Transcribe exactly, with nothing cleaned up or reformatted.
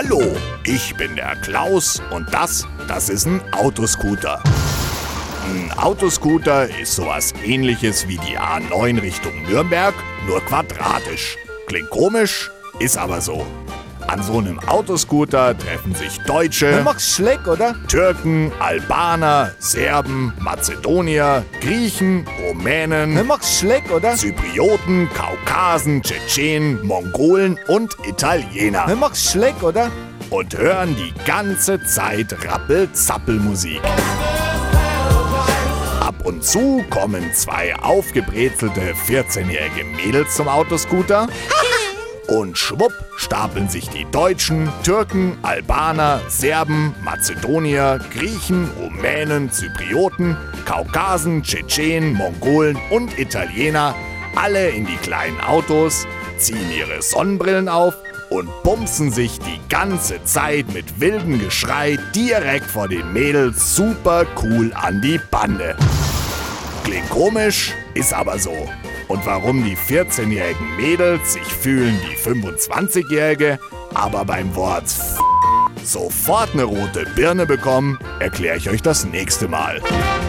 Hallo, ich bin der Klaus und das, das ist ein Autoscooter. Ein Autoscooter ist sowas Ähnliches wie die A neun Richtung Nürnberg, nur quadratisch. Klingt komisch, ist aber so. An so einem Autoscooter treffen sich Deutsche, Du machst Schleck, oder? Türken, Albaner, Serben, Mazedonier, Griechen, Rumänen, Du machst Schleck, oder? Zyprioten, Kaukasen, Tschetschenen, Mongolen und Italiener. Du machst Schleck, oder? Und hören die ganze Zeit Rappel-Zappel-Musik. Ab und zu kommen zwei aufgebrezelte vierzehnjährige Mädels zum Autoscooter. Und schwupp stapeln sich die Deutschen, Türken, Albaner, Serben, Mazedonier, Griechen, Rumänen, Zyprioten, Kaukasen, Tschetschenen, Mongolen und Italiener alle in die kleinen Autos, ziehen ihre Sonnenbrillen auf und bumsen sich die ganze Zeit mit wildem Geschrei direkt vor den Mädels super cool an die Bande. Klingt komisch, ist aber so. Und warum die vierzehnjährigen Mädels sich fühlen wie fünfundzwanzigjährige, aber beim Wort F sofort eine rote Birne bekommen, erkläre ich euch das nächste Mal.